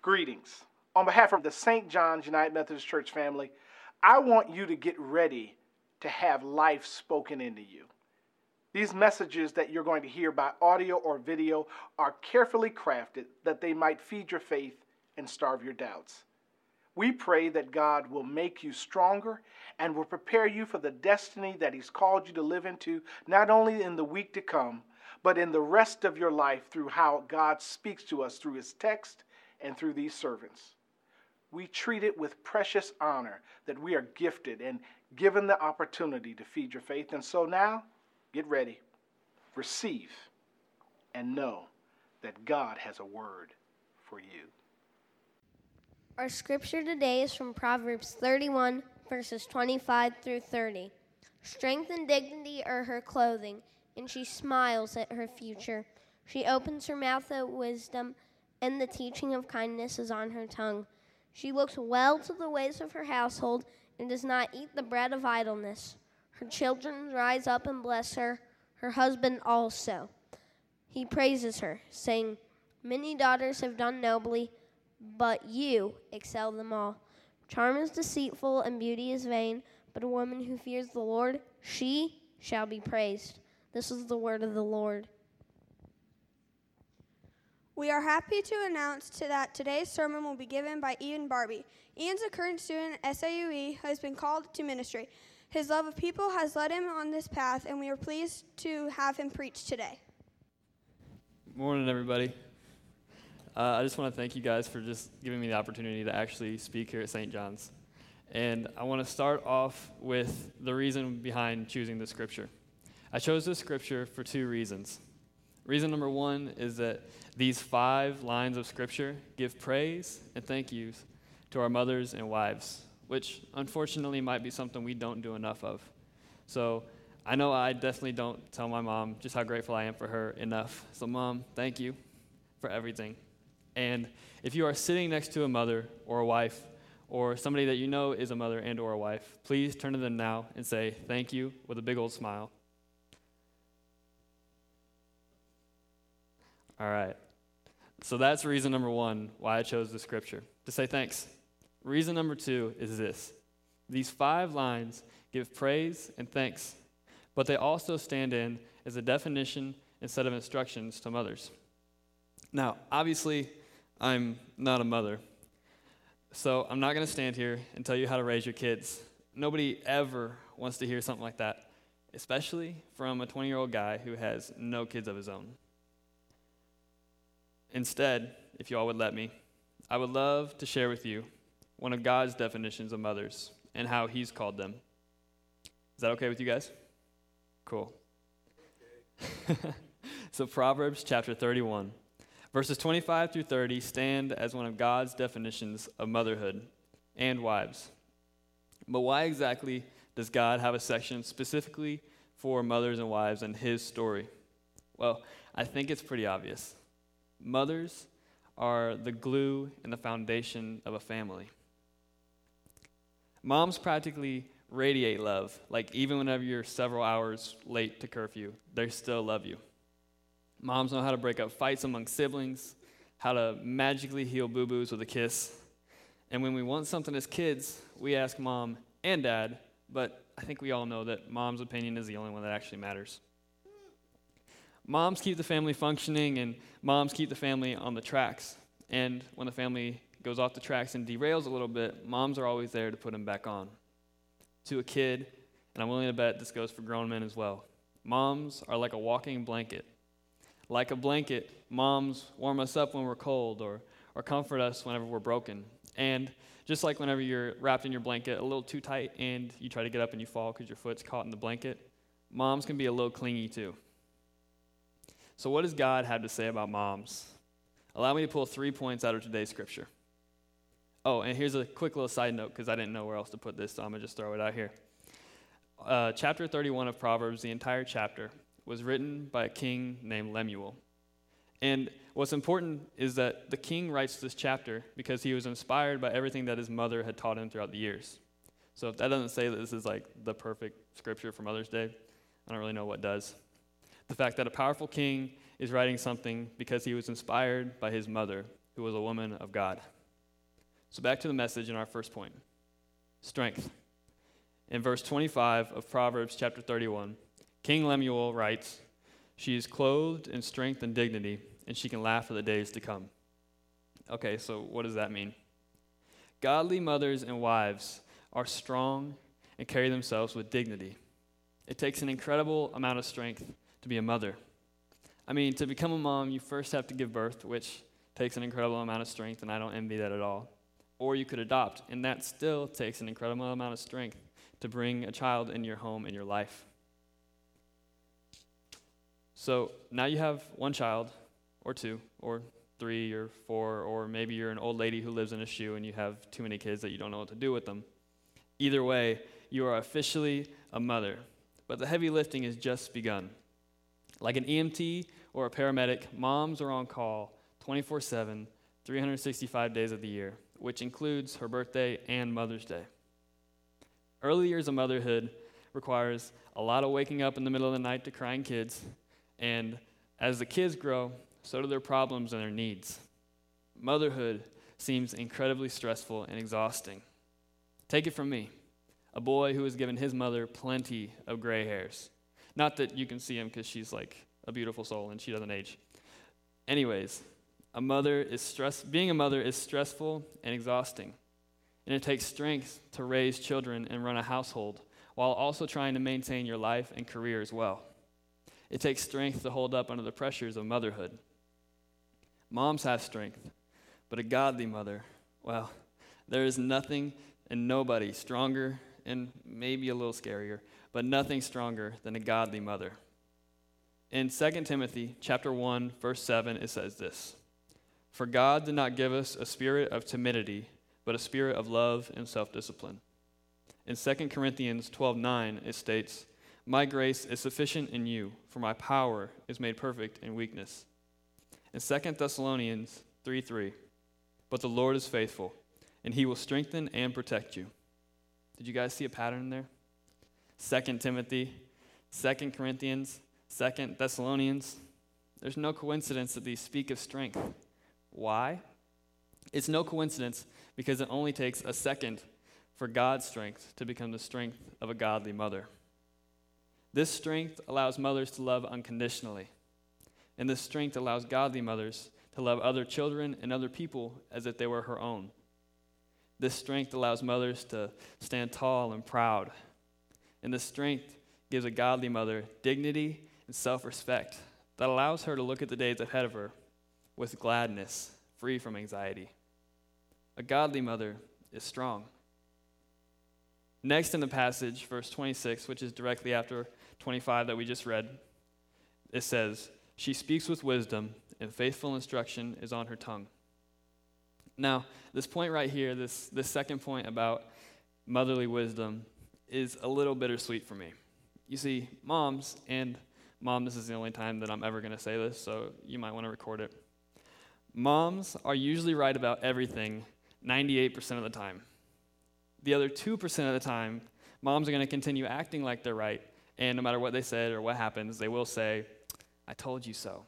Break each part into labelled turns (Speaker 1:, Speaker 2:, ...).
Speaker 1: Greetings. On behalf of the St. John's United Methodist Church family, I want you to get ready to have life spoken into you. These messages that you're going to hear by audio or video are carefully crafted that they might feed your faith and starve your doubts. We pray that God will make you stronger and will prepare you for the destiny that He's called you to live into, not only in the week to come, but in the rest of your life through how God speaks to us through His text and through these servants. We treat it with precious honor that we are gifted and given the opportunity to feed your faith. And so now, get ready, receive, and know that God has a word for you.
Speaker 2: Our scripture today is from Proverbs 31, verses 25 through 30. Strength and dignity are her clothing, and she smiles at her future. She opens her mouth at wisdom, and the teaching of kindness is on her tongue. She looks well to the ways of her household and does not eat the bread of idleness. Her children rise up and bless her, her husband also. He praises her, saying, "Many daughters have done nobly, but you excel them all. Charm is deceitful and beauty is vain, but a woman who fears the Lord, she shall be praised." This is the word of the Lord.
Speaker 3: We are happy to announce that today's sermon will be given by Ian Barbie. Ian's a current student at SAUE who has been called to ministry. His love of people has led him on this path, and we are pleased to have him preach today.
Speaker 4: Morning, everybody. I just want to thank you guys for just giving me the opportunity to actually speak here at St. John's. And I want to start off with the reason behind choosing the scripture. I chose this scripture for two reasons. Reason number one is that these 5 lines of scripture give praise and thank yous to our mothers and wives, which unfortunately might be something we don't do enough of. So I know I definitely don't tell my mom just how grateful I am for her enough. So Mom, thank you for everything. And if you are sitting next to a mother or a wife or somebody that you know is a mother and or a wife, please turn to them now and say thank you with a big old smile. All right. So that's reason number one why I chose the scripture, to say thanks. Reason number 2 is this. These 5 lines give praise and thanks, but they also stand in as a definition and set of instructions to mothers. Now, obviously, I'm not a mother, so I'm not going to stand here and tell you how to raise your kids. Nobody ever wants to hear something like that, especially from a 20-year-old guy who has no kids of his own. Instead, if you all would let me, I would love to share with you one of God's definitions of mothers and how He's called them. Is that okay with you guys? Cool. So Proverbs chapter 31, verses 25 through 30 stand as one of God's definitions of motherhood and wives. But why exactly does God have a section specifically for mothers and wives and His story? Well, I think it's pretty obvious. Mothers are the glue and the foundation of a family. Moms practically radiate love. Like even whenever you're several hours late to curfew, they still love you. Moms know how to break up fights among siblings, how to magically heal boo-boos with a kiss. And when we want something as kids, we ask mom and dad, but I think we all know that mom's opinion is the only one that actually matters. Moms keep the family functioning, and moms keep the family on the tracks. And when the family goes off the tracks and derails a little bit, moms are always there to put them back on. To a kid, and I'm willing to bet this goes for grown men as well, moms are like a walking blanket. Like a blanket, moms warm us up when we're cold or comfort us whenever we're broken. And just like whenever you're wrapped in your blanket a little too tight and you try to get up and you fall because your foot's caught in the blanket, moms can be a little clingy too. So what does God have to say about moms? Allow me to pull 3 points out of today's scripture. Oh, and here's a quick little side note because I didn't know where else to put this, so I'm going to just throw it out here. Chapter 31 of Proverbs, the entire chapter, was written by a king named Lemuel. And what's important is that the king writes this chapter because he was inspired by everything that his mother had taught him throughout the years. So if that doesn't say that this is like the perfect scripture for Mother's Day, I don't really know what does. The fact that a powerful king is writing something because he was inspired by his mother, who was a woman of God. So back to the message in our first point. Strength. In verse 25 of Proverbs chapter 31, King Lemuel writes, "She is clothed in strength and dignity, and she can laugh for the days to come." Okay, so what does that mean? Godly mothers and wives are strong and carry themselves with dignity. It takes an incredible amount of strength to be a mother. I mean, to become a mom, you first have to give birth, which takes an incredible amount of strength, and I don't envy that at all. Or you could adopt, and that still takes an incredible amount of strength to bring a child in your home, in your life. So now you have one child, or two, or 3 or 4, or maybe you're an old lady who lives in a shoe and you have too many kids that you don't know what to do with them. Either way, you are officially a mother, but the heavy lifting has just begun. Like an EMT or a paramedic, moms are on call 24/7, 365 days of the year, which includes her birthday and Mother's Day. Early years of motherhood requires a lot of waking up in the middle of the night to crying kids, and as the kids grow, so do their problems and their needs. Motherhood seems incredibly stressful and exhausting. Take it from me, a boy who has given his mother plenty of gray hairs. Not that you can see him because she's like a beautiful soul and she doesn't age. Anyways, being a mother is stressful and exhausting. And it takes strength to raise children and run a household while also trying to maintain your life and career as well. It takes strength to hold up under the pressures of motherhood. Moms have strength, but a godly mother, well, there is nothing and nobody stronger and maybe a little scarier, but nothing stronger than a godly mother. In 2 Timothy chapter 1, verse 7, it says this, "For God did not give us a spirit of timidity, but a spirit of love and self-discipline." In 2 Corinthians 12:9, it states, "My grace is sufficient in you, for my power is made perfect in weakness." In 2 Thessalonians 3:3, "But the Lord is faithful, and he will strengthen and protect you." Did you guys see a pattern there? 2 Timothy, 2 Corinthians, 2 Thessalonians. There's no coincidence that these speak of strength. Why? It's no coincidence because it only takes a second for God's strength to become the strength of a godly mother. This strength allows mothers to love unconditionally. And this strength allows godly mothers to love other children and other people as if they were her own. This strength allows mothers to stand tall and proud. And this strength gives a godly mother dignity and self-respect that allows her to look at the days ahead of her with gladness, free from anxiety. A godly mother is strong. Next in the passage, verse 26, which is directly after 25 that we just read, it says, "She speaks with wisdom, and faithful instruction is on her tongue." Now, this point right here, this second point about motherly wisdom, is a little bittersweet for me. You see, moms, and Mom, this is the only time that I'm ever going to say this, so you might want to record it. Moms are usually right about everything 98% of the time. The other 2% of the time, moms are going to continue acting like they're right, and no matter what they said or what happens, they will say, "I told you so."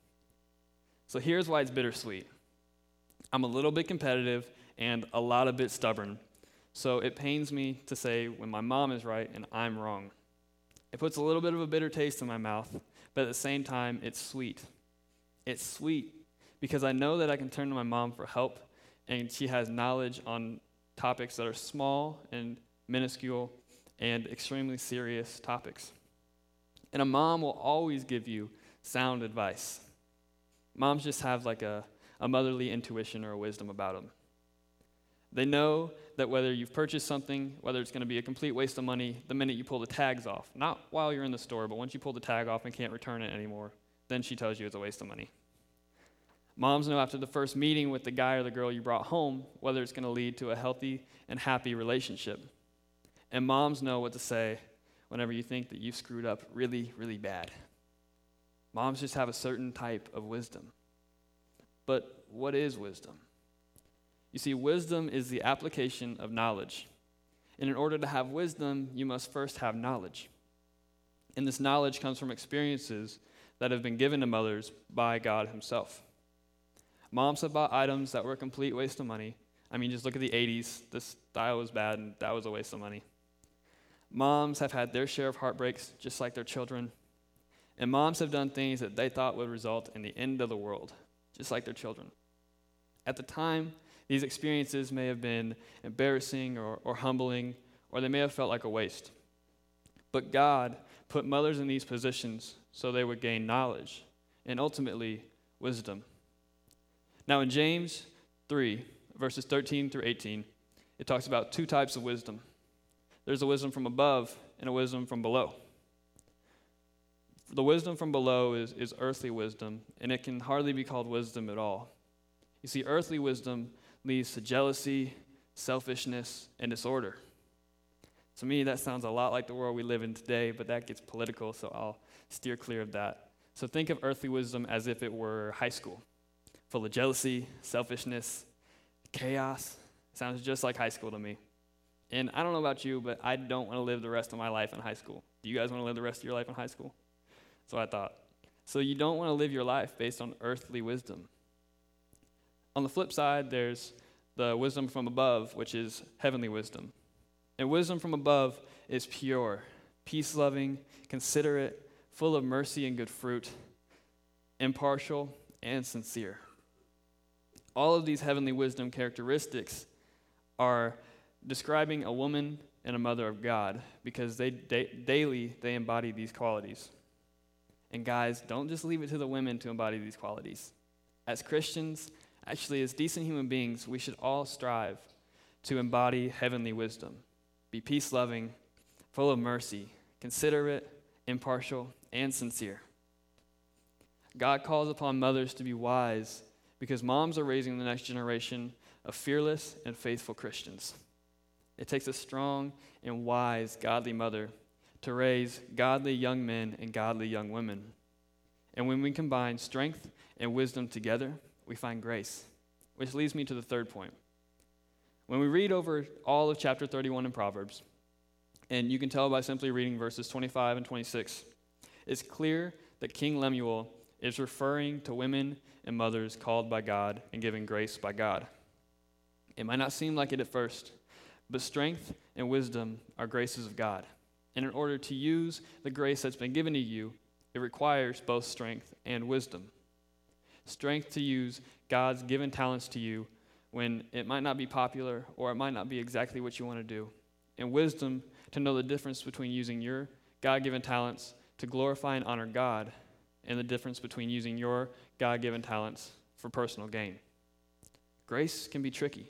Speaker 4: So here's why it's bittersweet. I'm a little bit competitive and a lot of bit stubborn, so it pains me to say when my mom is right and I'm wrong. It puts a little bit of a bitter taste in my mouth, but at the same time, it's sweet. It's sweet because I know that I can turn to my mom for help, and she has knowledge on topics that are small and minuscule and extremely serious topics. And a mom will always give you sound advice. Moms just have like a motherly intuition or a wisdom about them. They know that whether you've purchased something, whether it's going to be a complete waste of money the minute you pull the tags off, not while you're in the store, but once you pull the tag off and can't return it anymore, then she tells you it's a waste of money. Moms know after the first meeting with the guy or the girl you brought home whether it's going to lead to a healthy and happy relationship. And moms know what to say whenever you think that you've screwed up really, really bad. Moms just have a certain type of wisdom. But what is wisdom? You see, wisdom is the application of knowledge. And in order to have wisdom, you must first have knowledge. And this knowledge comes from experiences that have been given to mothers by God himself. Moms have bought items that were a complete waste of money, I mean, just look at the 80s. The style was bad, and that was a waste of money. Moms have had their share of heartbreaks, just like their children. And moms have done things that they thought would result in the end of the world, just like their children. At the time, these experiences may have been embarrassing or humbling, or they may have felt like a waste. But God put mothers in these positions so they would gain knowledge and ultimately wisdom. Now in James 3, verses 13 through 18, it talks about two types of wisdom. There's a wisdom from above and a wisdom from below. The wisdom from below is earthly wisdom, and it can hardly be called wisdom at all. You see, earthly wisdom leads to jealousy, selfishness, and disorder. To me, that sounds a lot like the world we live in today, but that gets political, so I'll steer clear of that. So think of earthly wisdom as if it were high school, full of jealousy, selfishness, chaos. Sounds just like high school to me. And I don't know about you, but I don't want to live the rest of my life in high school. Do you guys want to live the rest of your life in high school? That's what I thought. So you don't want to live your life based on earthly wisdom. On the flip side, there's the wisdom from above, which is heavenly wisdom. And wisdom from above is pure, peace-loving, considerate, full of mercy and good fruit, impartial, and sincere. All of these heavenly wisdom characteristics are describing a woman and a mother of God because daily they embody these qualities. And guys, don't just leave it to the women to embody these qualities. As Christians, actually as decent human beings, we should all strive to embody heavenly wisdom. Be peace-loving, full of mercy, considerate, impartial, and sincere. God calls upon mothers to be wise because moms are raising the next generation of fearless and faithful Christians. It takes a strong and wise, godly mother to raise godly young men and godly young women. And when we combine strength and wisdom together, we find grace, which leads me to the third point. When we read over all of chapter 31 in Proverbs, and you can tell by simply reading verses 25 and 26, it's clear that King Lemuel is referring to women and mothers called by God and given grace by God. It might not seem like it at first, but strength and wisdom are graces of God. And in order to use the grace that's been given to you, it requires both strength and wisdom. Strength to use God's given talents to you when it might not be popular or it might not be exactly what you want to do. And wisdom to know the difference between using your God-given talents to glorify and honor God and the difference between using your God-given talents for personal gain. Grace can be tricky.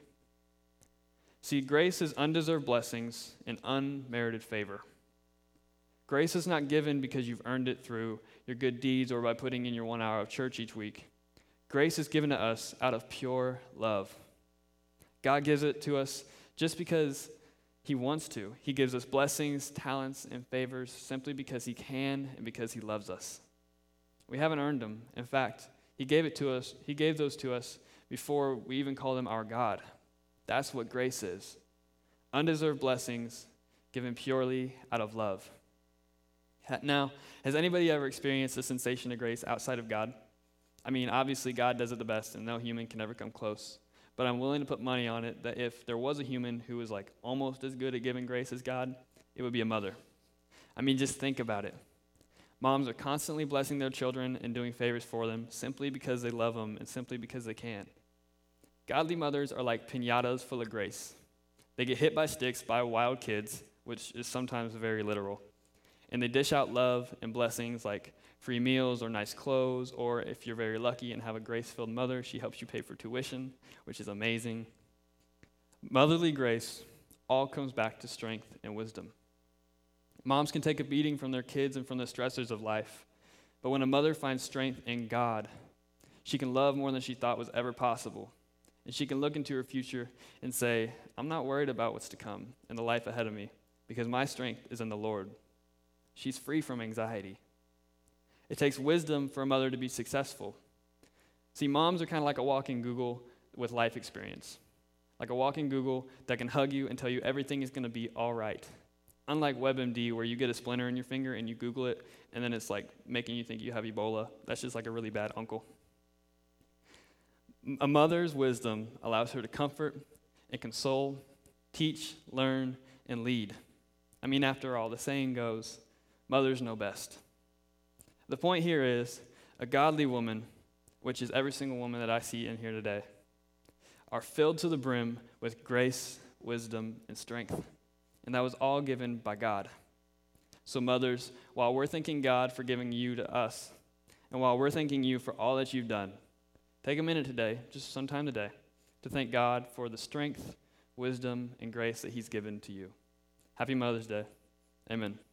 Speaker 4: See, grace is undeserved blessings and unmerited favor. Grace is not given because you've earned it through your good deeds or by putting in your 1 hour of church each week. Grace is given to us out of pure love. God gives it to us just because he wants to. He gives us blessings, talents, and favors simply because he can and because he loves us. We haven't earned them. In fact, he gave it to us. He gave those to us before we even called him our God. That's what grace is. Undeserved blessings given purely out of love. Now, has anybody ever experienced the sensation of grace outside of God? I mean, obviously God does it the best and no human can ever come close. But I'm willing to put money on it that if there was a human who was like almost as good at giving grace as God, it would be a mother. I mean, just think about it. Moms are constantly blessing their children and doing favors for them simply because they love them and simply because they can. Godly mothers are like piñatas full of grace. They get hit by sticks by wild kids, which is sometimes very literal. And they dish out love and blessings like free meals or nice clothes, or if you're very lucky and have a grace-filled mother, she helps you pay for tuition, which is amazing. Motherly grace all comes back to strength and wisdom. Moms can take a beating from their kids and from the stressors of life, but when a mother finds strength in God, she can love more than she thought was ever possible. And she can look into her future and say, I'm not worried about what's to come and the life ahead of me because my strength is in the Lord. She's free from anxiety. It takes wisdom for a mother to be successful. See, moms are kind of like a walking Google with life experience. Like a walking Google that can hug you and tell you everything is going to be all right. Unlike WebMD, where you get a splinter in your finger and you Google it, and then it's like making you think you have Ebola. That's just like a really bad uncle. A mother's wisdom allows her to comfort, and console, teach, learn, and lead. I mean, after all, the saying goes, mothers know best. The point here is a godly woman, which is every single woman that I see in here today, are filled to the brim with grace, wisdom, and strength. And that was all given by God. So mothers, while we're thanking God for giving you to us, and while we're thanking you for all that you've done, take a minute today, just sometime today, to thank God for the strength, wisdom, and grace that he's given to you. Happy Mother's Day. Amen.